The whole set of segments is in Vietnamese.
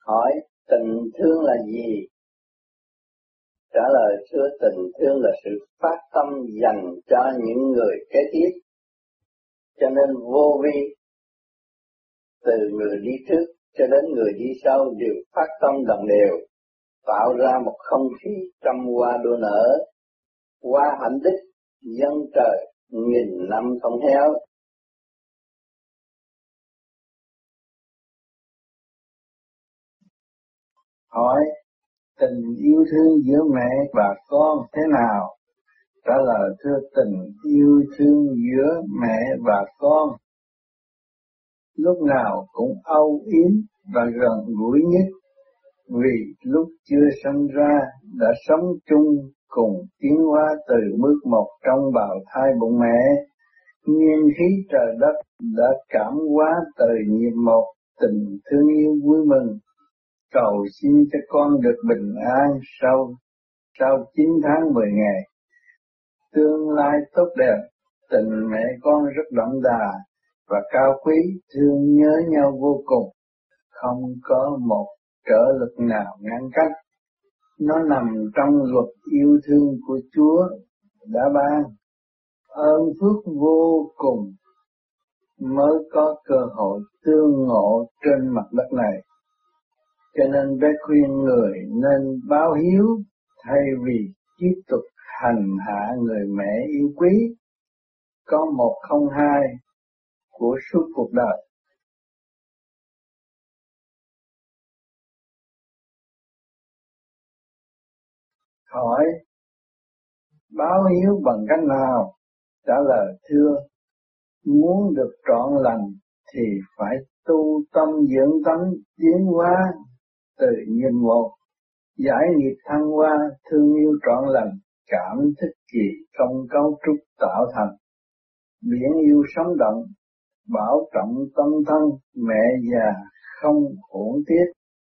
Hỏi tình thương là gì? Trả lời thưa, tình thương là sự phát tâm dành cho những người kế tiếp. Cho nên vô vi từ người đi trước cho đến người đi sau đều phát tâm đồng đều, tạo ra một không khí trăm hoa đua nở, hoa hạnh đức dân trời nghìn năm không héo. Hỏi tình yêu thương giữa mẹ và con thế nào? Trả lời thưa, tình yêu thương giữa mẹ và con lúc nào cũng âu yếm và gần gũi nhất, vì lúc chưa sinh ra đã sống chung cùng tiến hóa từ bước một trong bào thai bụng mẹ. Nguyên khí trời đất đã cảm hóa từ nhịp một, tình thương yêu vui mừng, cầu xin cho con được bình an sau 9 tháng 10 ngày. Tương lai tốt đẹp, tình mẹ con rất đậm đà và cao quý, thương nhớ nhau vô cùng, không có một trở lực nào ngăn cách. Nó nằm trong luật yêu thương của Chúa đã ban, ơn phước vô cùng mới có cơ hội tương ngộ trên mặt đất này. Cho nên bé khuyên người nên báo hiếu thay vì tiếp tục hành hạ người mẹ yêu quý. Có 102 của suốt cuộc đời. Hỏi báo hiếu bằng cách nào? Trả lời thưa, muốn được trọn lành thì phải tu tâm dưỡng tánh, tiến hóa từ nhiệm một, giải nghiệp thăng hoa, thương yêu trọn lành, cảm thức kỳ trong cấu trúc tạo thành biển yêu sống động, bảo trọng tâm thân mẹ già không uổng tiếc.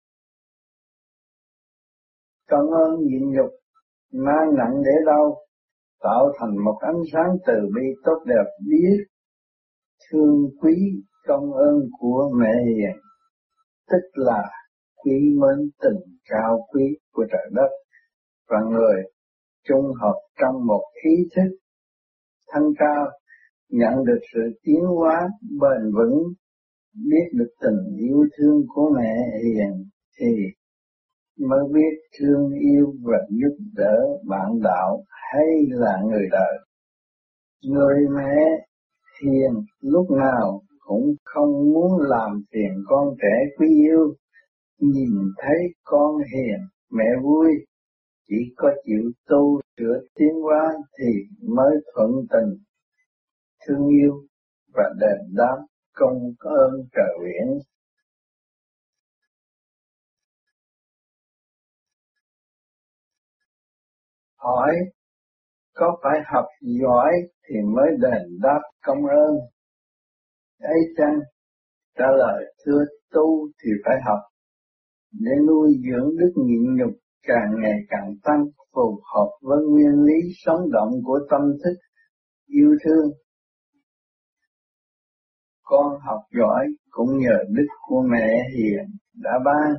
Cảm ơn nhịn nhục mang nặng để đâu, tạo thành một ánh sáng từ bi tốt đẹp, biết thương quý công ơn của mẹ hiền, tức là quý mến tình cao quý của trời đất và người chung hợp trong một ý thức thanh cao, nhận được sự tiến hóa bền vững, biết được tình yêu thương của mẹ hiền thì mới biết thương yêu và giúp đỡ bạn đạo hay là người đời. Người mẹ hiền lúc nào cũng không muốn làm phiền con trẻ quý yêu, nhìn thấy con hiền mẹ vui, chỉ có chịu tu sửa tiến hóa thì mới thuận tình, thương yêu và đền đáp công ơn trời biển. Hỏi có phải học giỏi thì mới đền đáp công ơn ấy chăng? Trả lời thưa, tu thì phải học để nuôi dưỡng đức nhịn nhục càng ngày càng tăng, phù hợp với nguyên lý sống động của tâm thức yêu thương. Con học giỏi cũng nhờ đức của mẹ hiền đã ban.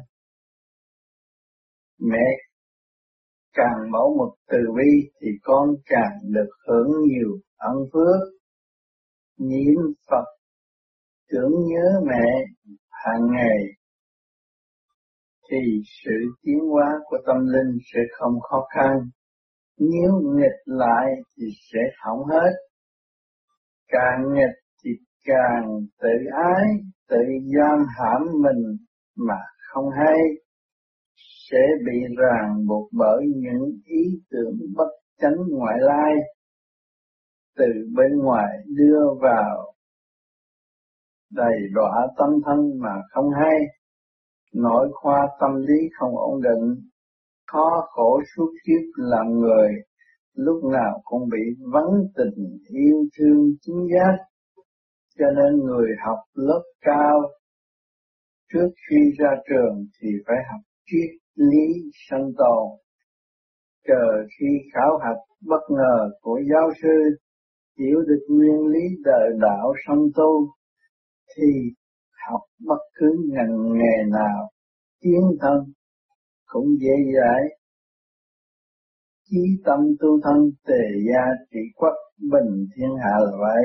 Mẹ càng mẫu mực từ bi thì con càng được hưởng nhiều ân phước. Niệm Phật tưởng nhớ mẹ hàng ngày thì sự tiến hóa của tâm linh sẽ không khó khăn. Nếu nghịch lại thì sẽ hỏng hết. Càng nghịch thì càng tự ái, tự giam hãm mình mà không hay, sẽ bị ràng buộc bởi những ý tưởng bất chánh ngoại lai từ bên ngoài đưa vào, đầy đọa tâm thân mà không hay. Nội khoa tâm lý không ổn định, khó khổ suốt kiếp làm người, lúc nào cũng bị vắng tình yêu thương chính giác. Cho nên người học lớp cao trước khi ra trường thì phải học triết lý sanh tồn. Chờ khi khảo hạch bất ngờ của giáo sư, hiểu được nguyên lý đời đạo song tu, thì học bất cứ ngành nghề nào chiến thân cũng dễ dãi. Chí tâm tu thân tề gia trị quốc bình thiên hạ là vậy.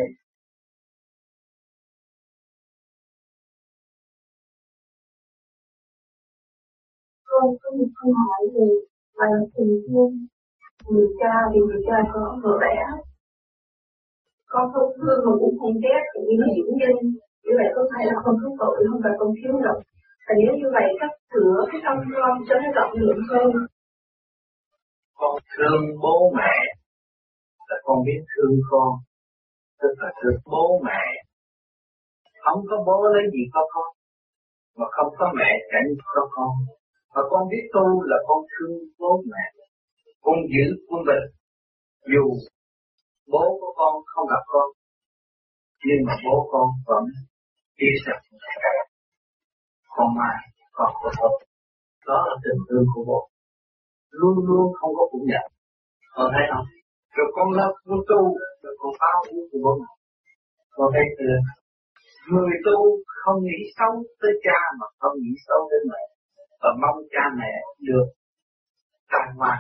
Con có một câu hỏi về tình thương người cha, vì người cha có vợ bé. Con không thương mà cũng không ghét, cũng như nó diễn nhân. Như vậy có phải là con có tội, không phải con thiếu rộng. Và nếu như vậy cắt sửa cái tâm con cho nó rộng lượng hơn. Con thương bố mẹ là con biết thương con, tức là thương bố mẹ. Không có bố lấy gì có con, mà không có mẹ cảnh có con. Và con biết tu là con thương bố mẹ, con giữ quân bình. Dù bố của con không gặp con, nhưng mà bố con vẫn biết rằng con mai con có tốt. Đó là tình thương của bố, luôn luôn không có phủ nhận. Con thấy không? Rồi con lớp con tu, rồi con báo hiếu của bố mẹ. Con thấy chưa? Người tu không nghĩ xấu tới cha mà không nghĩ xấu tới mẹ, và mong cha mẹ được tan hoa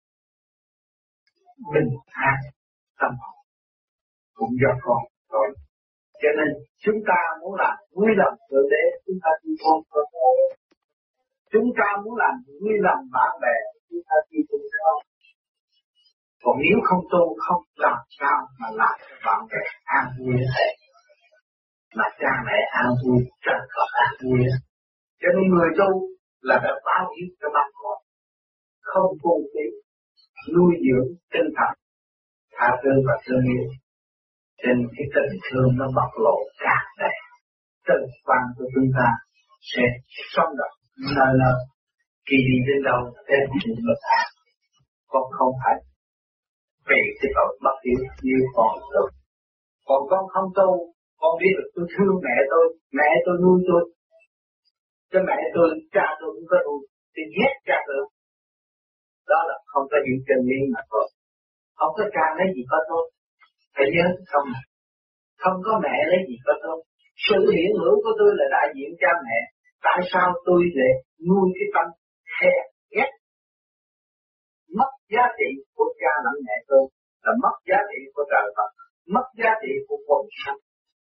bình an tâm hồn cũng do con rồi. Cho nên chúng ta muốn làm vui lòng thượng đế, chúng ta đi con có thôi. Chúng ta muốn làm vui lòng bạn bè, chúng ta đi tu theo. Còn nếu không tu không làm sao mà làm cho bạn bè an vui thế, mà cha mẹ an vui, trời Phật an vui. Cho nên người tu là đã báo hiếu cho ba con, không phung phí, nuôi dưỡng tinh thần, tha thứ và thương yêu. Trên cái tình thương nó bộc lộ càng đầy, tình quan của chúng ta sẽ sống động nơi nơi. Khi đi đến đâu thêm những lực hạt, con không phải vì cái tội bất hiếu như con tu. Còn con không tu, con biết được tôi thương mẹ tôi nuôi tôi. Cho mẹ tôi, cha tôi cũng có nuôi, thì ghét cha tôi. Đó là không có những chân lý mà thôi. Không có cha lấy gì có tốt. Phải nhớ không? Không có mẹ lấy gì có tốt. Sự hiện hữu của tôi là đại diện cha mẹ. Tại sao tôi lại nuôi cái tâm thèm ghét? Mất giá trị của cha lẫn mẹ tôi là mất giá trị của trời Phật, mất giá trị của quần sanh.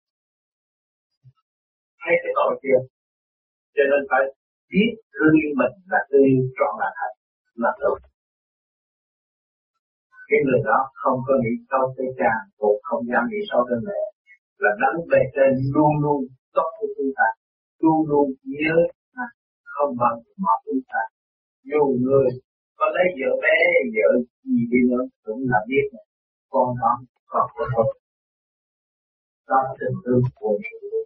Thấy cái tội chưa? Cho nên phải biết thương yêu mình là thương yêu trọn là thật là tốt. Cái người đó không có nghĩ sâu tới cha, cũng không dám nghĩ sâu tới mẹ, là đấng bề trên luôn luôn tốt của chúng ta, luôn luôn nhớ không bao giờ bỏ chúng ta. Dù người có lấy vợ bé, vợ gì đi nữa cũng là biết con đó còn có tốt. Đó là tình thương của người.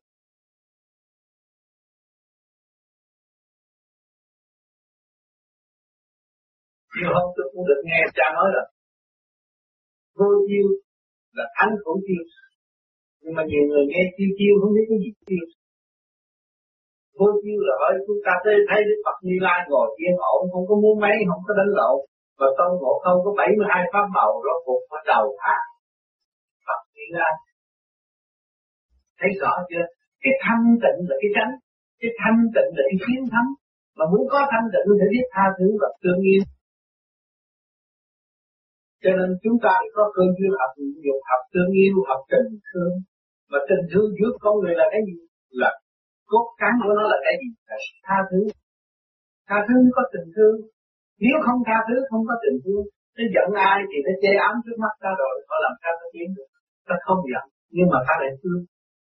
Nhiều hôm tôi cũng được nghe cha nói là vô chiêu là thánh khẩu chiêu, nhưng mà nhiều người nghe chiêu chiêu không biết cái gì chiêu. Vô chiêu là hỏi chúng ta thấy Đức Phật Như Lai ngồi yên ổn, không có múa máy, không có đánh lộn, và tôn ngộ không có 72 pháp màu rốt cuộc có đầu hàng Phật Như Lai. Thấy rõ chưa? Cái thanh tịnh là cái chánh, cái thanh tịnh là cái chiến thắng. Mà muốn có thanh tịnh thì biết tha thứ và thương yêu. Cho nên chúng ta có cơ duyên học dục, học thương yêu, học tình thương. Mà tình thương giữa con người là cái gì? Là cốt cán của nó là cái gì? Là tha thứ. Tha thứ có tình thương. Nếu không tha thứ, không có tình thương. Nó giận ai thì nó chê ám trước mắt ta rồi, có làm sao ta tiến được. Ta không giận, nhưng mà ta lại thương.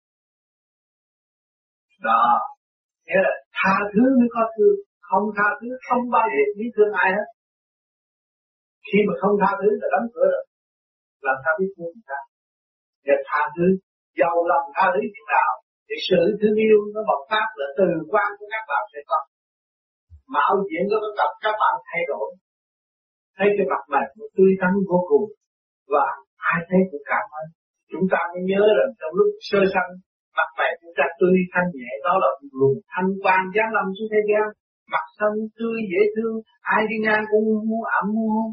Đó. Nghĩa là tha thứ mới có thương. Không tha thứ, không bao giờ biết thương ai hết. Khi mà không tha thứ là đóng cửa rồi. Làm sao biết thương người ta? Để tha thứ, giàu lòng tha thứ chừng nào thì sự thương yêu nó bộc phát là từ quan của các bạn sẽ có. Mạo diện của các bạn thay đổi, thấy cái mặt mày tươi tắn vô cùng, và ai thấy cũng cảm ơn. Chúng ta mới nhớ rằng trong lúc sơ sanh mặt mày chúng ta tươi thanh nhẹ, đó là luồng thanh quang giáng lâm xuống thế gian. Mặt xanh tươi dễ thương, ai đi ngang cũng muốn ẩm muốn hôn.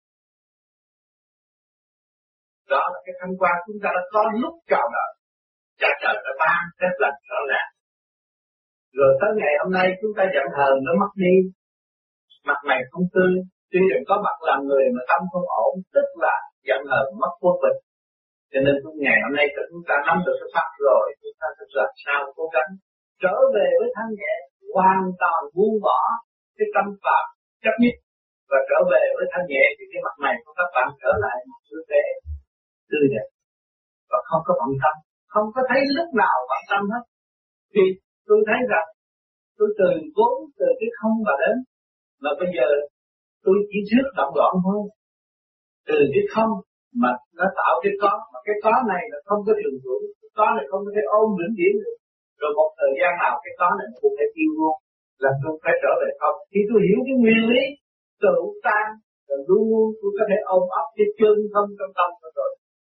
Đó là cái thanh quan chúng ta đã có lúc chào đời. Cha trời đã ban phép lành rõ ràng Rồi tới ngày hôm nay chúng ta giận hờn nó mất đi, mặt mày không tươi, tuy rằng có mặt làm người mà tâm không ổn, tức là giận hờn mất quân bình. Cho nên ngày hôm nay chúng ta nắm được cái pháp rồi, chúng ta sẽ làm sao cố gắng trở về với thanh nhẹ, hoàn toàn buông bỏ cái tâm phạm chấp nhất và trở về với thanh nhẹ, thì cái mặt mày của các bạn trở lại một sự vẻ tươi đẹp và không có bận tâm, không có thấy lúc nào bận tâm hết. Thì tôi thấy rằng tôi từ vốn từ cái không mà đến, mà bây giờ tôi chỉ trước động loạn thôi. Từ cái không mà nó tạo cái có, mà cái có này là không có trường hữu, cái có này không có thể ôm vĩnh viễn được. Rồi một thời gian nào cái có này cũng phải tiêu luôn, là tôi phải trở về không. Khi tôi hiểu cái nguyên lý tự tan, rồi luôn luôn tôi có thể ôm ấp cái chân không trong tâm của tôi.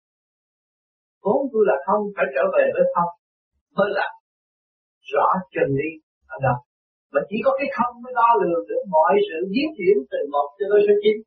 Vốn tôi là không, phải trở về với không mới là rõ chân lý ở đâu. Mà chỉ có cái không mới đo lường được mọi sự biến chuyển từ 1 cho tới số 9.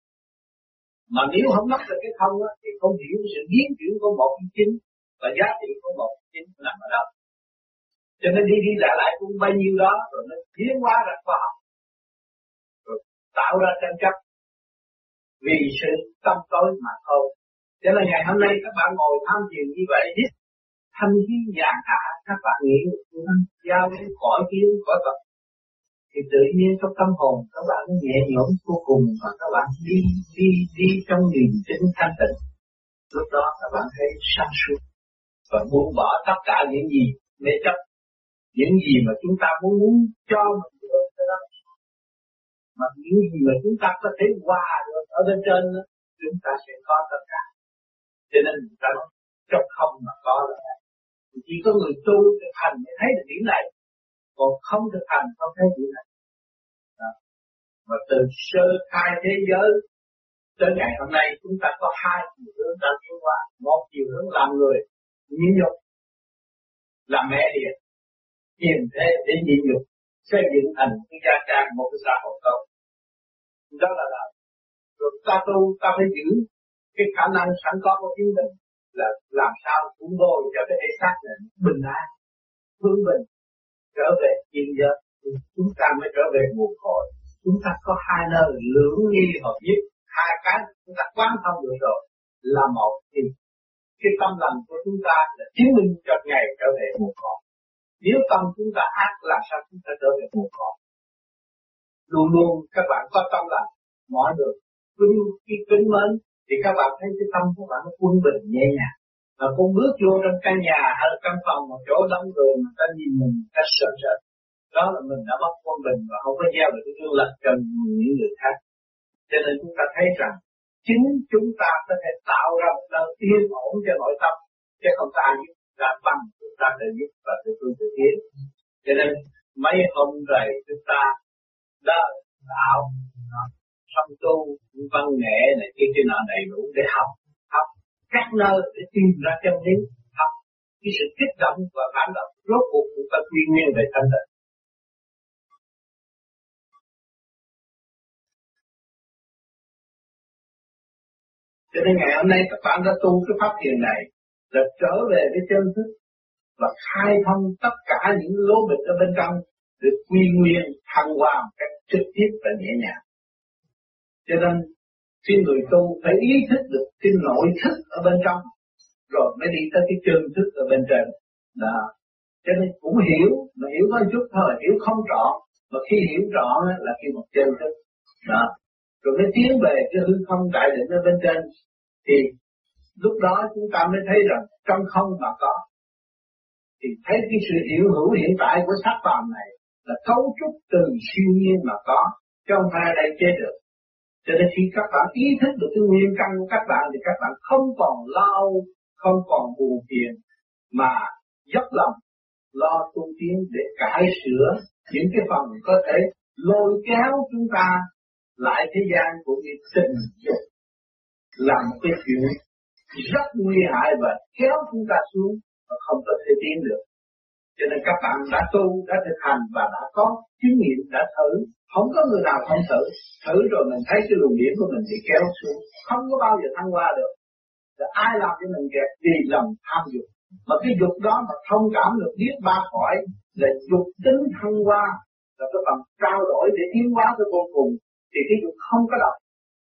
Mà nếu không nắm được cái không á, thì không hiểu sự biến chuyển của 1 đến 9 và giá trị của 1 đến 9 nằm ở đâu. Cho nên đi lại cũng bao nhiêu đó, rồi nó tiến hóa ra khoa học, rồi tạo ra tranh chấp vì sự tâm tối mà thôi. Cho nên ngày hôm nay các bạn ngồi tham thiền như vậy, hít thanh khí nhàn hạ, các bạn nghĩ giao đến cõi kiến cõi Phật, thì tự nhiên trong tâm hồn các bạn nhẹ nhõm vô cùng, và các bạn đi trong niềm tin thanh tịnh. Lúc đó các bạn thấy sáng suốt và buông bỏ tất cả những gì mê chấp, những gì mà chúng ta muốn cho mình được cái đó, mà những gì mà chúng ta có thể hòa được ở bên trên đó, chúng ta sẽ có tất cả. Cho nên chúng ta nói trong không mà có là chỉ có người tu thực hành mới thấy được điểm này, còn không thực hành không thấy điểm này. Mà từ sơ khai thế giới tới ngày hôm nay chúng ta có 2 chiều hướng đang tiến hóa. Một chiều hướng làm người nhịn nhục, làm mẹ địa, hiền thế để nhịn nhục, xây dựng thành cái gia trang một cái xã hội tốt. Đó là rồi ta tu ta phải giữ cái khả năng sẵn có của chính mình, là làm sao cũng bồi cho cái thể xác này bình an, phương bình, trở về yên giới, chúng ta mới trở về nguồn cội. Chúng ta có 2 nơi lưỡng nghi hợp nhất, 2 cái chúng ta quán thông được rồi là một, thì cái tâm lành của chúng ta là chứng minh cho ngày trở về nguồn cội. Nếu tâm chúng ta ác, làm sao chúng ta trở về nguồn cội? Luôn luôn các bạn có tâm lành, mọi người kính mến, thì các bạn thấy cái tâm của bạn nó quân bình nhẹ nhàng. Mà con bước vô trong căn nhà hay là căn phòng một chỗ đông người mà ta nhìn mình ta sợ sợ, đó là mình đã mất quân bình và không có gieo được cái gương lành cho những người khác. Cho nên chúng ta thấy rằng chính chúng ta có thể tạo ra một nơi yên ổn cho nội tâm, chứ không ta giúp ta bằng chúng ta tự giúp và tự tu tự tiến. Cho nên mấy hôm rồi chúng ta đã tạo xong tu văn nghệ này kia nọ đầy đủ để học các nơi để tìm ra chân lý, học cái sự kích động và phản động, rốt cuộc chúng ta quy nguyên về thanh tịnh. Cho nên ngày hôm nay các bạn đã tu cái pháp thiền này là trở về với chân thức và khai thông tất cả những lỗ bịch ở bên trong được quy nguyên thăng hoa một cách trực tiếp và nhẹ nhàng. Cho nên khi người tu phải ý thức được cái nội thức ở bên trong, rồi mới đi tới cái chân thức ở bên trên. Đó. Cho nên cũng hiểu, mà hiểu có chút thôi, hiểu không rõ. Mà khi hiểu rõ là khi một chân thức. Đó. Rồi mới tiến về cái hư không đại định ở bên trên. Thì lúc đó chúng ta mới thấy rằng trong không mà có. Thì thấy cái sự hiểu hữu hiện tại của xác phàm này là cấu trúc từ siêu nhiên mà có, chứ không phải đây chế được. Cho nên khi các bạn ý thức được cái nguyên căn của các bạn thì các bạn không còn lo, không còn buồn phiền, mà dốc lòng lo tu tiến để cải sửa những cái phần có thể lôi kéo chúng ta lại thế gian của việc tình dục, là một cái chuyện rất nguy hại và kéo chúng ta xuống và không có thể tiến được. Cho nên các bạn đã tu, đã thực hành và đã có kinh nghiệm, đã thử. Không có người nào không thử rồi mình thấy cái luồng điển của mình bị kéo xuống, không có bao giờ thăng hoa được. Rồi ai làm cho mình kẹt vì lòng tham dục, Mà cái dục đó mà thông cảm được biết ba khỏi là dục tính thăng hoa, là cái phần trao đổi để tiến hóa tới vô cùng, thì cái dục không có động.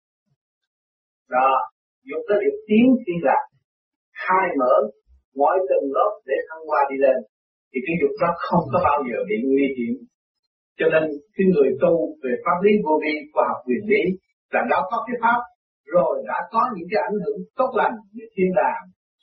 Đó, dục đó được tiến thiên lạc, khai mở mọi tầng lớp để thăng hoa đi lên, thì cái dục đó không có bao giờ bị nguy hiểm. Cho nên cái người tu về pháp lý vô vi, khoa học quyền lý là đã có cái pháp rồi, đã có những cái ảnh hưởng tốt lành như thiên đàng,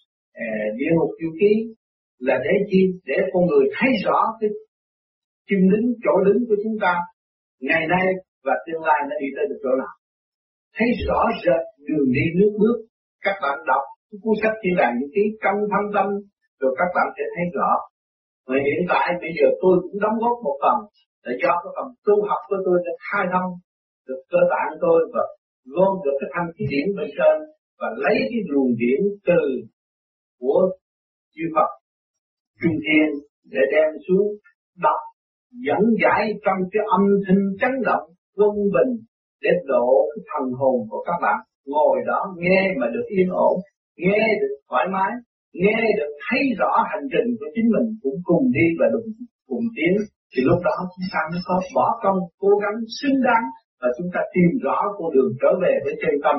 địa ngục diệu ký, là để chi? Để con người thấy rõ cái chân đứng chỗ đứng của chúng ta ngày nay và tương lai nó đi tới được chỗ nào, thấy rõ rệt đường đi nước bước. Các bạn đọc cuốn sách thiên đàng diệu ký trong thâm tâm rồi các bạn sẽ thấy rõ. Và hiện tại bây giờ tôi cũng đóng góp một phần là do cái phần tu học của tôi đã khai thông được cơ tạng tôi và gom được cái thanh khí điển bên trên và lấy cái luồng điển từ của chư Phật Trung Thiên để đem xuống đọc dẫn giải trong cái âm thanh chấn động quân bình để độ cái thần hồn của các bạn ngồi đó nghe mà được yên ổn, nghe được thoải mái, nghe được thấy rõ hành trình của chính mình cũng cùng đi và cùng tiến, thì lúc đó chúng ta mới có bỏ công cố gắng xứng đáng và chúng ta tìm rõ con đường trở về với chân tâm.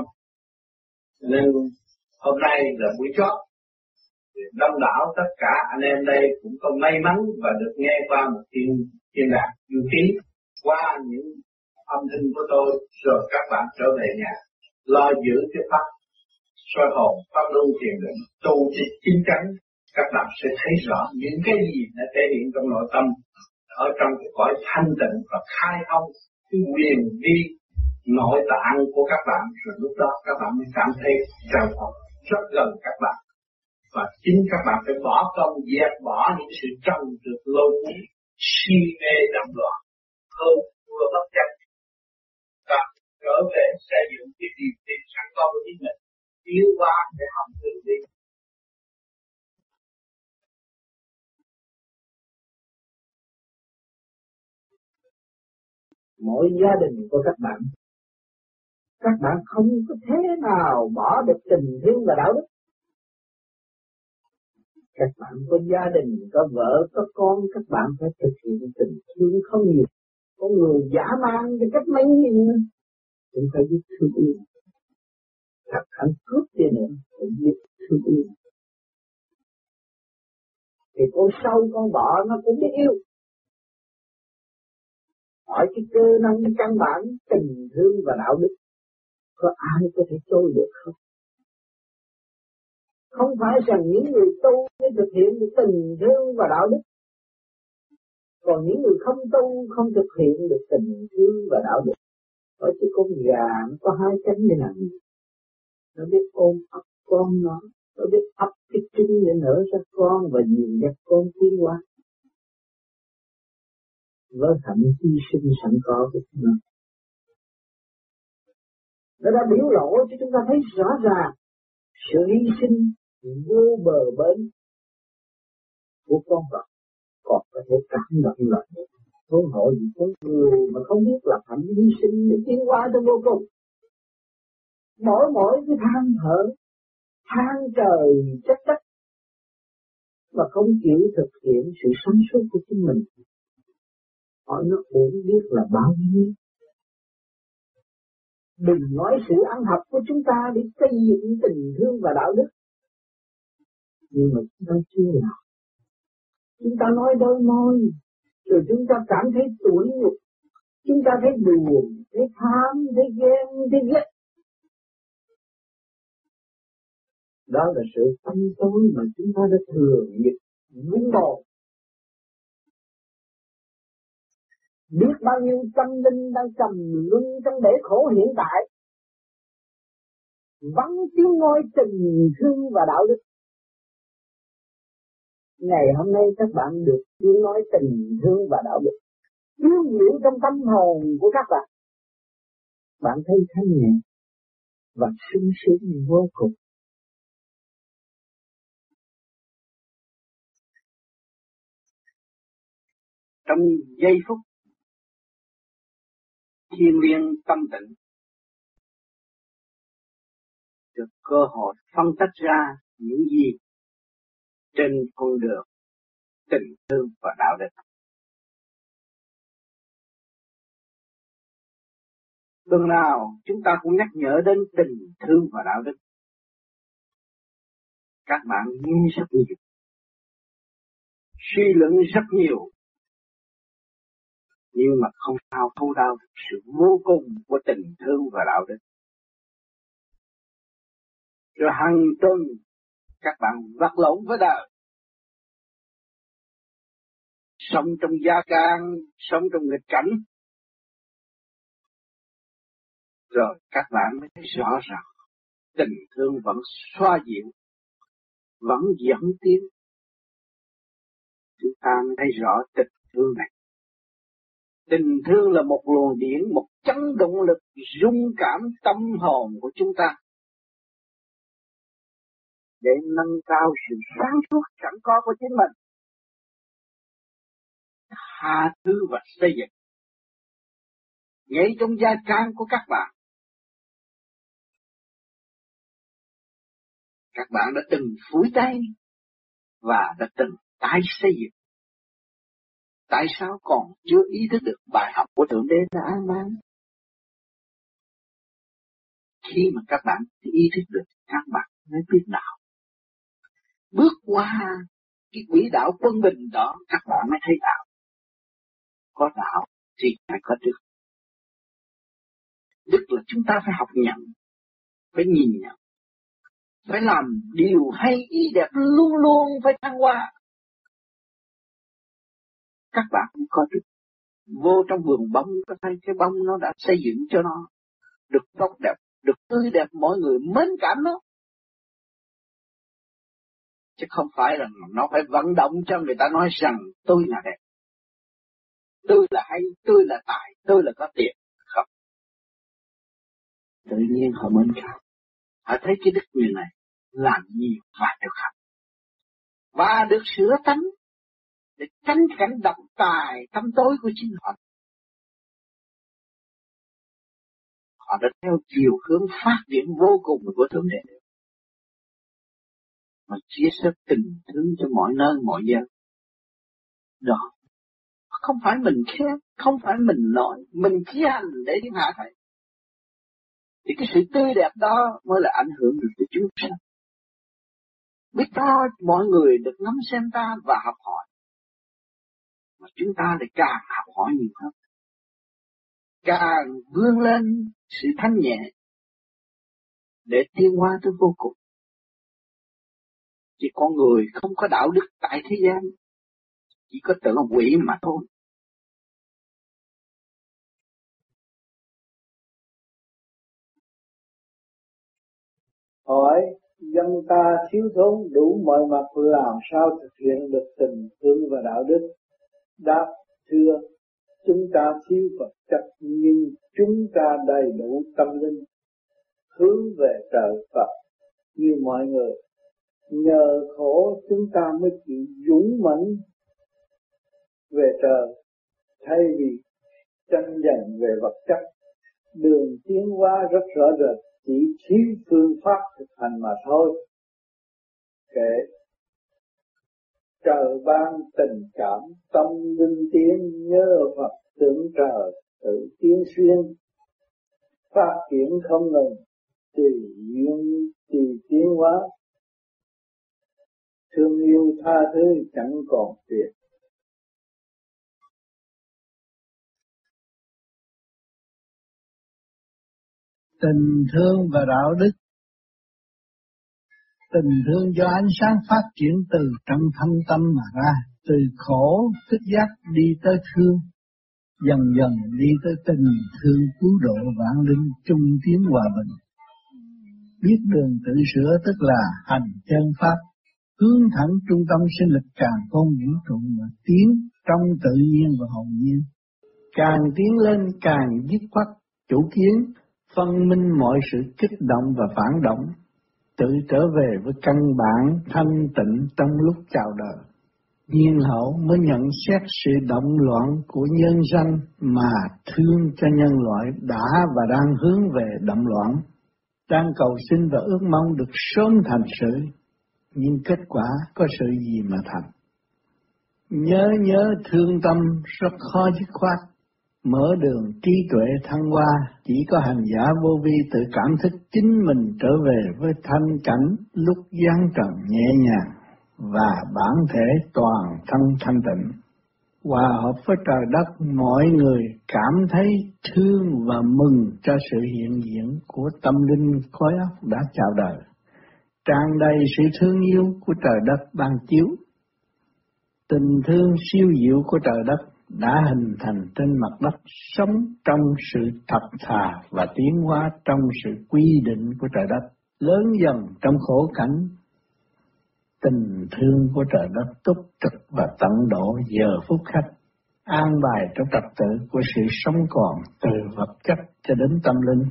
Nên hôm nay là buổi chót, đông đảo tất cả anh em đây cũng có may mắn và được nghe qua một thiên đàng diệu ký qua những âm thanh của tôi, rồi các bạn trở về nhà lo giữ cái pháp soi hồn, pháp luân thiền định, tu cho chính chắn. Các bạn sẽ thấy rõ những cái gì đã thể hiện trong nội tâm ở trong cái cõi thanh tịnh và khai thông cái quyền vi nội tạng của các bạn, rồi lúc đó các bạn mới cảm thấy rằng rất gần các bạn. Và chính các bạn phải bỏ công dẹp bỏ những sự trần trượt lôi cuốn si mê đậm loạn hơn vừa bất chấp và trở về xây dựng cái niềm tin sẵn có của chính mình, tiến hóa để học tự đi. Mỗi gia đình của các bạn không có thế nào bỏ được tình thương và đạo đức. Các bạn có gia đình, có vợ, có con, các bạn phải thực hiện tình thương không nhiều. Có người giả man cái cách mấy nữa, cũng phải biết thương yêu. Thật hẳn cướp đi nữa, cũng biết thương yêu. Thì con sâu, con bọ nó cũng biết yêu. Hỏi cái cơ năng căn bản tình thương và đạo đức, có ai có thể trôi được không? Không phải rằng những người tu mới thực hiện được tình thương và đạo đức, còn những người không tu không thực hiện được tình thương và đạo đức. Ở chứ con gà nó có hai cánh để làm gì? Nó biết ôm ấp con nó biết ấp cái trứng để nở ra con và dìu dắt con tiến hóa. Với hạnh hy sinh sẵn có của chúng nó đã biểu lộ cho chúng ta thấy rõ ràng sự hy sinh vô bờ bến của con vật còn có thể cảm động lại huống hộ gì con người mà không biết là hạnh hy sinh để tiến hóa tới vô cùng. Mỗi cái than thở, than trời trách đất mà không chịu thực hiện sự sáng suốt của chính mình, hỏi nó uổng biết là bao nhiêu. Đừng nói sự ăn học của chúng ta để xây dựng tình thương và đạo đức, nhưng mà chúng ta chưa làm. Chúng ta nói đôi môi, rồi chúng ta cảm thấy tủi nhục, chúng ta thấy buồn, thấy tham, thấy ghen, thấy ghét. Đó là sự tâm tối mà chúng ta đã thừa nghiệp vun bồi. Biết bao nhiêu tâm linh đang trầm luân trong bể khổ hiện tại, vắng tiếng nói tình thương và đạo đức. Ngày hôm nay các bạn được tiếng nói tình thương và đạo đức yếu nhiễu trong tâm hồn của các bạn. Bạn thấy thanh nhẹ và sung sướng vô cùng. Trong giây phút thiêng liêng tâm tịnh, được cơ hội phân tách ra những gì trên con đường tình thương và đạo đức. Tuần nào chúng ta cũng nhắc nhở đến tình thương và đạo đức. Các bạn nghe rất nhiều, suy luận rất nhiều, nhưng mà không sao thấu đáo sự vô cùng của tình thương và đạo đức. Rồi hàng tuần các bạn vật lộn với đời, sống trong gia can, sống trong nghịch cảnh, rồi các bạn mới thấy rõ ràng tình thương vẫn xoa dịu, vẫn dẫn tiến. Chúng ta mới thấy rõ tình thương này. Tình thương là một luồng điển, một chấn động lực rung cảm tâm hồn của chúng ta, để nâng cao sự sáng suốt sẵn có của chính mình, tha thứ và xây dựng. Ngay trong gia can của các bạn đã từng phủi tay và đã từng tái xây dựng. Tại sao còn chưa ý thức được bài học của Thượng Đế là an mang? Khi mà các bạn ý thức được, các bạn mới biết đạo. Bước qua cái quỹ đạo quân bình đó, các bạn mới thấy đạo. Có đạo thì phải có đức. Đức là chúng ta phải học nhận, phải nhìn nhận, phải làm điều hay ý đẹp, luôn luôn phải thăng hoa. Các bạn cũng có đức. Vô trong vườn bông, có thấy cái bông nó đã xây dựng cho nó được tốt đẹp, được tươi đẹp, mọi người mến cảm nó. Chứ không phải là nó phải vận động cho người ta nói rằng tôi là đẹp, tôi là hay, tôi là tài, tôi là có tiền. Không. Tự nhiên họ mến cảm. Họ thấy cái đức như này, làm nhiều và được học. Và được sửa tánh, để tránh cảnh độc tài tâm tối của chính họ. Họ đã theo chiều hướng phát triển vô cùng của Thượng Đế, mà chia sẻ tình thương cho mọi nơi mọi giờ. Đó, không phải mình khen, không phải mình nói, mình chỉ hành để thiên hạ thấy. Thì cái sự tươi đẹp đó mới là ảnh hưởng được tới chúng sanh. Biết cho mọi người được ngắm xem ta và học hỏi, mà chúng ta lại càng học hỏi nhiều hơn, càng vươn lên sự thanh nhẹ để tiến hóa tới vô cùng. Chỉ con người không có đạo đức tại thế gian, chỉ có tự quỷ mà thôi. Hỏi dân ta thiếu thốn đủ mọi mặt, làm sao thực hiện được tình thương và đạo đức? Đáp: thưa, chúng ta thiếu vật chất nhưng chúng ta đầy đủ tâm linh, hướng về trời Phật như mọi người. Nhờ khổ chúng ta mới chịu dũng mãnh về trời, thay vì tranh giành về vật chất. Đường tiến hóa rất rõ rệt, chỉ thiếu phương pháp thực hành mà thôi. Kệ trời ban tình cảm, tâm linh tiến, nhớ Phật tưởng trời, tự tiến xuyên, phát triển không ngừng, tùy duyên tùy tiến hóa. Thương yêu tha thứ chẳng còn tiền. Tình thương và đạo đức. Tình thương do ánh sáng phát triển từ trong thâm tâm mà ra, từ khổ thức giác đi tới thương, dần dần đi tới tình thương cứu độ vạn linh, chung tiến hòa bình. Biết đường tự sửa tức là hành chân pháp, hướng thẳng trung tâm sinh lực càng không vũ trụ mà tiến trong tự nhiên và hồn nhiên. Càng tiến lên càng dứt khoát chủ kiến, phân minh mọi sự kích động và phản động, tự trở về với căn bản thanh tịnh trong lúc chào đời. Nhiên hậu mới nhận xét sự động loạn của nhân danh mà thương cho nhân loại đã và đang hướng về động loạn, đang cầu xin và ước mong được sớm thành sự. nhưng kết quả có sự gì mà thành. Nhớ thương tâm rất khó dứt khoát, mở đường trí tuệ thăng hoa, chỉ có hành giả vô vi tự cảm thức chính mình trở về với thanh cảnh lúc giáng trần nhẹ nhàng và bản thể toàn thân thanh tịnh. Hòa hợp với trời đất, mọi người cảm thấy thương và mừng cho sự hiện diện của tâm linh khối óc đã chào đời. Tràn đầy sự thương yêu của trời đất ban chiếu. Tình thương siêu diệu của trời đất đã hình thành trên mặt đất, sống trong sự thật thà và tiến hóa trong sự quy định của trời đất, lớn dần trong khổ cảnh. Tình thương của trời đất túc trực và tận độ giờ phút khắc, an bài trong trật tự của sự sống còn từ vật chất cho đến tâm linh.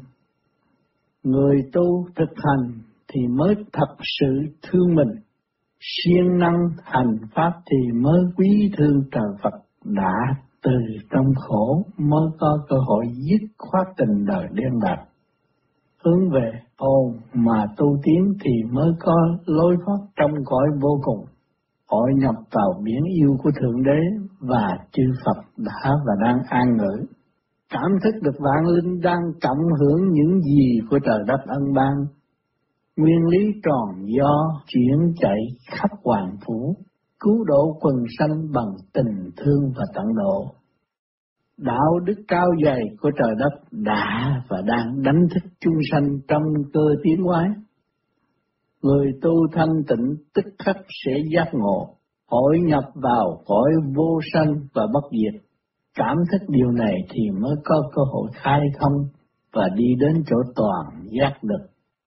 Người tu thực hành thì mới thật sự thương mình, siêng năng hành pháp thì mới quý thương trời Phật đã từ trong khổ mới có cơ hội dứt khoát tình đời đen bạc. Hướng về hồn mà tu tiến thì mới có lối thoát trong cõi vô cùng, hội nhập vào biển yêu của Thượng Đế và chư Phật đã và đang an ngữ. Cảm thức được vạn linh đang cộng hưởng những gì của trời đất ân ban. Nguyên lý tròn do chuyển chạy khắp hoàng phủ, cứu độ quần sanh bằng tình thương và tận độ. Đạo đức cao dày của trời đất đã và đang đánh thức chúng sanh trong cơ tiến hóa. Người tu thanh tịnh tức khắc sẽ giác ngộ, hội nhập vào cõi vô sanh và bất diệt. Cảm thức điều này thì mới có cơ hội khai thông và đi đến chỗ toàn giác được.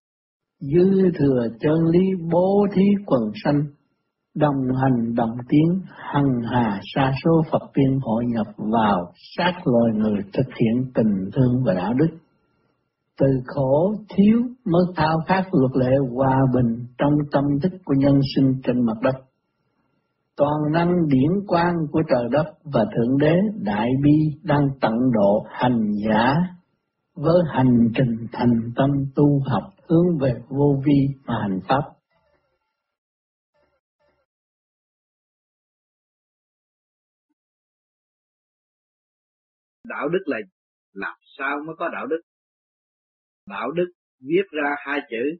Dư thừa chân lý bố thí quần sanh, đồng hành đồng tiến, hằng hà sa số Phật tiên hội nhập vào sát loài người thực hiện tình thương và đạo đức. Từ khổ thiếu mới khao khát luật lệ hòa bình trong tâm thức của nhân sinh trên mặt đất. Toàn năng điển quang của trời đất và Thượng Đế Đại Bi đang tận độ hành giả với hành trình thành tâm tu học hướng về vô vi mà hành pháp. Đạo đức là làm sao mới có đạo đức? Đạo đức viết ra hai chữ,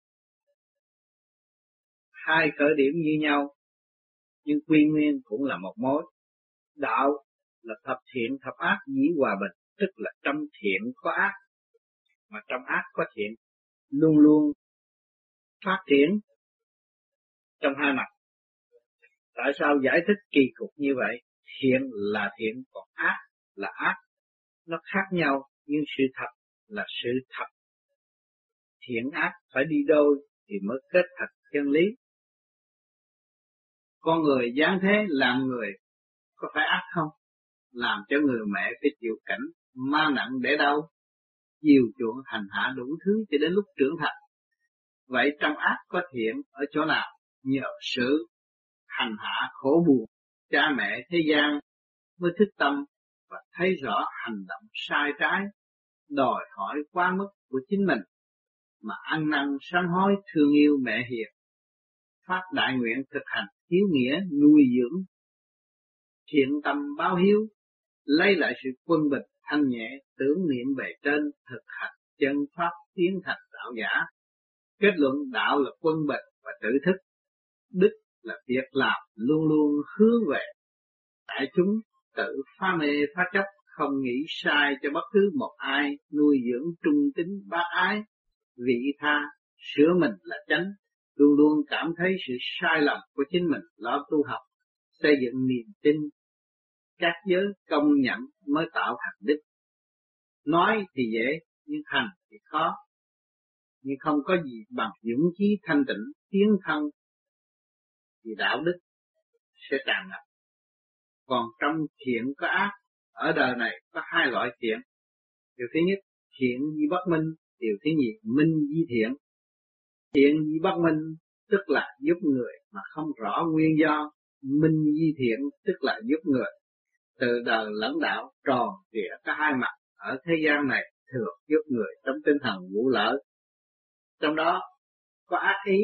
hai khởi điểm như nhau, nhưng quy nguyên cũng là một mối. Đạo là thập thiện thập ác dĩ hòa bình, tức là trong thiện có ác, mà trong ác có thiện, luôn luôn phát triển trong hai mặt. Tại sao giải thích kỳ cục như vậy? Thiện là thiện, còn ác là ác. Nó khác nhau, nhưng sự thật là sự thật. Thiện ác phải đi đôi thì mới kết thật chân lý. Con người giáng thế làm người có phải ác không? Làm cho người mẹ phải chịu cảnh ma nặng để đau, chiều chuộng hành hạ đủ thứ cho đến lúc trưởng thành. Vậy trong ác có thiện ở chỗ nào? Nhờ sự hành hạ khổ buồn, cha mẹ thế gian mới thức tâm và thấy rõ hành động sai trái, đòi hỏi quá mức của chính mình, mà ăn năn sám hối thương yêu mẹ hiền, phát đại nguyện thực hành hiếu nghĩa nuôi dưỡng thiện tâm báo hiếu, lấy lại sự quân bình thanh nhẹ, tưởng niệm bề trên, thực hành chân pháp tiến thành đạo giả. Kết luận đạo là quân bình và tự thức, đức là việc làm luôn luôn hướng về đại chúng, tự phá mê phá chấp, không nghĩ sai cho bất cứ một ai, nuôi dưỡng trung tín bác ái, vị tha, sửa mình là chánh, luôn luôn cảm thấy sự sai lầm của chính mình, lo tu học, xây dựng niềm tin, các giới công nhận mới tạo thành đức. Nói thì dễ, nhưng hành thì khó, nhưng không có gì bằng dũng chí thanh tịnh tiến thân, thì đạo đức sẽ tràn ngập. Còn trong thiện có ác, ở đời này có hai loại thiện. Điều thứ nhất, thiện di bất minh. Điều thứ nhì, minh di thiện. Thiện di bất minh tức là giúp người mà không rõ nguyên do. Minh di thiện tức là giúp người. Từ đời lẫn đạo tròn trịa có hai mặt, ở thế gian này thường giúp người trong tinh thần vụ lợi. Trong đó có ác ý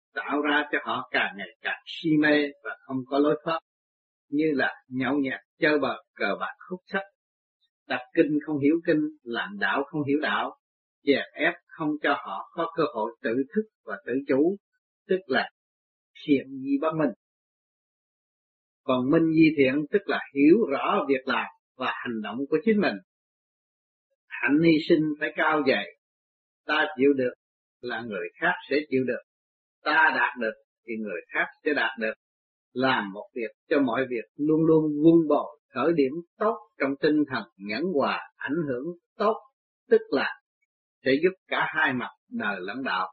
tạo ra cho họ càng ngày càng si mê và không có lối thoát, như là nhậu nhẹt, chơi bời, cờ bạc, hút sách, đọc kinh không hiểu kinh, làm đạo không hiểu đạo, chèn ép không cho họ có cơ hội tự thức và tự chủ, tức là thiện di bất minh. Còn minh di thiện tức là hiểu rõ việc làm và hành động của chính mình. Hạnh hy sinh phải cao dày, ta chịu được là người khác sẽ chịu được, ta đạt được thì người khác sẽ đạt được. Làm một việc cho mọi việc luôn luôn vun bồi khởi điểm tốt trong tinh thần nhẫn hòa, ảnh hưởng tốt, tức là sẽ giúp cả hai mặt đời lẫn đạo.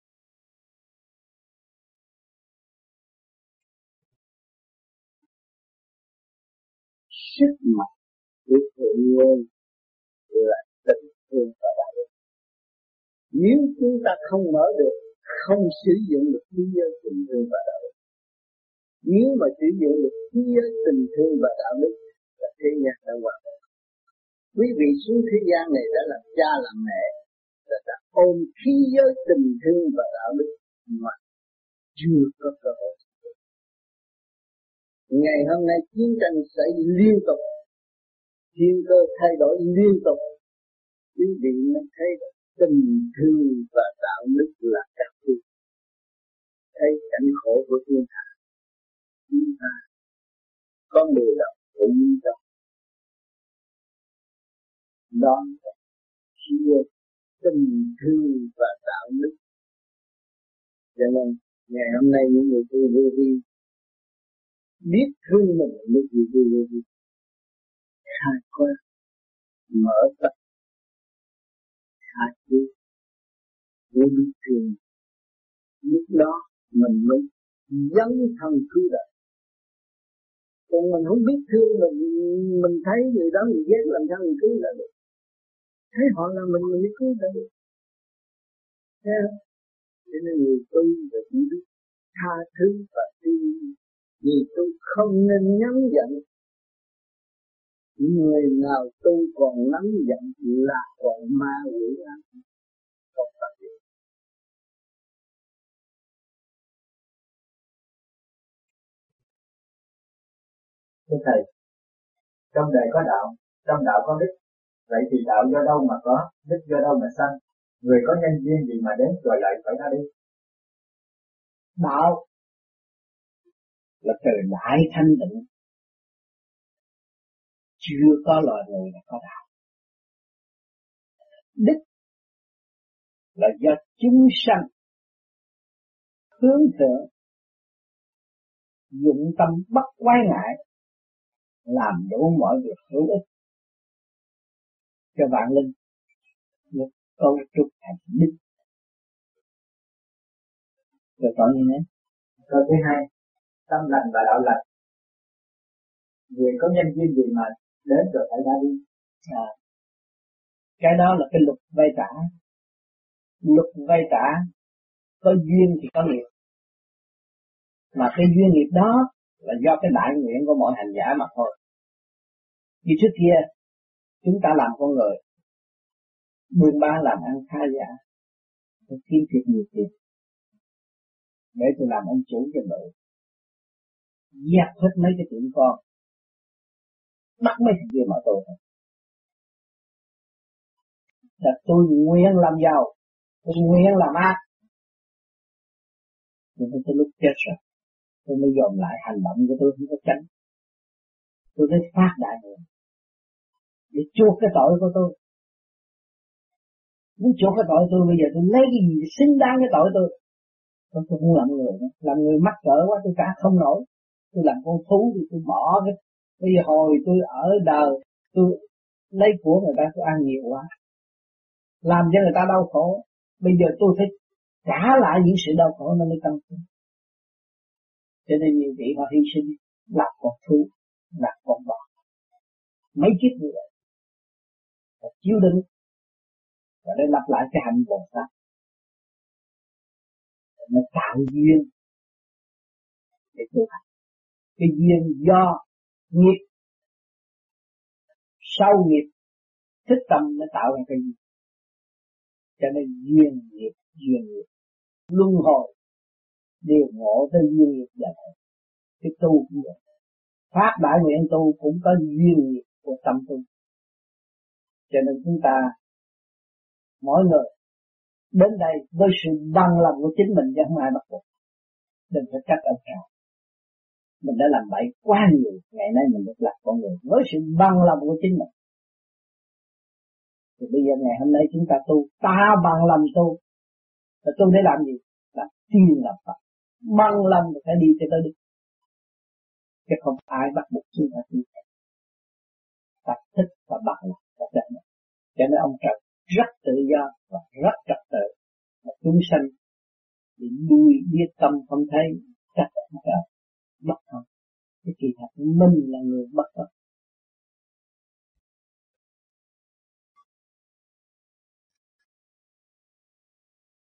Sức mạnh của tự nhiên là tình thương và đạo đức. Nếu chúng ta không mở được, không sử dụng được khí giới tình thương và đạo đức, nếu mà sử dụng được khí giới tình thương và đạo đức là thế gian đã hoàn thành. Quý vị xuống thế gian này đã làm cha làm mẹ, đã ôm khí giới tình thương và đạo đức mà chưa có cơ hội. Ngày hôm nay chiến tranh xảy liên tục, thiên cơ thay đổi liên tục, quý vị mới thấy tình thương và đạo đức là các thứ. Thấy cảnh khổ của thiên hạ, chúng ta có người đọc cũng đọc. Đó là chia tình thương và đạo đức. Cho nên ngày hôm nay những người tu vô vi biết thương mình mới chịu tu vô vi, khai quát, mở tập, khai quyết, với biết thương. Lúc đó mình mới dấn thân cứu đời. Còn mình không biết thương mình thấy người đó mình ghét, làm sao mình cứu đời được? Thấy họ là mình mới cứu đời được. Thấy không? Cho nên người tu là chỉ biết tha thứ và tin, vì tôi không nên nóng giận. Người nào tu còn nóng giận là còn ma quỷ ác, không phải gì. Thưa Thầy, trong đời có đạo, trong đạo có đức, vậy thì đạo do đâu mà có, đức do đâu mà sanh? Người có nhân duyên gì mà đến rồi lại phải ra đi? Đạo là từ đại thanh tịnh, chưa có loài người là có đạo. Đức là do chúng sanh hướng thượng, dụng tâm bất quái ngại, làm đủ mọi việc hữu ích cho vạn linh, một cấu trúc thành đức. Rồi còn như thế. Câu thứ hai, tâm lành và đạo lành. Người có nhân duyên gì mà đến rồi phải ra đi? Cái đó là cái luật vay trả. Luật vay trả, có duyên thì có nghiệp. Mà cái duyên nghiệp đó là do cái đại nguyện của mọi hành giả mà thôi. Như trước kia, chúng ta làm con người, buôn bán làm ăn khá giả, tôi kiếm thiệt nhiều tiền, để tôi làm ông chủ cho đội, dẹp hết mấy cái tiệm con, bắt mấy thằng kia mà tôi thôi. Là tôi nguyện làm giàu, tôi nguyện làm ác. Nhưng tôi lúc chết rồi, tôi mới dồn lại hành động của tôi không có tránh. Tôi mới phát đại nguyện để chuộc cái tội của tôi. Muốn chuộc cái tội tôi, bây giờ tôi lấy cái gì để xứng đáng cái tội tôi. Tôi không làm người nữa. Làm người mắc cỡ quá tôi trả không nổi. Tôi làm con thú thì tôi bỏ cái. Bây giờ hồi tôi ở đời, tôi lấy của người ta tôi ăn nhiều quá, làm cho người ta đau khổ. Bây giờ tôi phải trả lại những sự đau khổ nó mới tăng cường. Cho nên nhiều vị họ hy sinh làm con thú, làm con bò, mấy kiếp như vậy, và chiếu đựng và để lặp lại cái hành Bồ Tát. Nó tạo duyên để tu hành. Cái duyên do nghiệp, sau nghiệp thức tâm mới tạo ra cái duyên. Cho nên duyên nghiệp luân hồi đều ngộ tới duyên nghiệp là vậy. Cái tu cũng vậy. Pháp đại nguyện tu cũng có duyên nghiệp của tâm tu. Cho nên chúng ta mỗi người đến đây với sự bằng lòng của chính mình chứ không ai bắt buộc. Đừng phải trách ông trời. Mình đã làm bậy quá nhiều, ngày nay mình được làm con người với sự bằng lòng của chính mình. Thì bây giờ ngày hôm nay chúng ta tu, ta bằng lòng tu. Và tu để làm gì? Là tiên làm Phật. Bằng lòng thì phải đi cho tới đích. Chứ không ai bắt buộc chúng ta tu. Ta thích và bằng lòng là được. Cho nên ông trời rất tự do và rất trật tự. Mà chúng sanh bị đuôi biết tâm không thấy chắc là ông trời bất công. Cái kỳ thật mình là người bất công.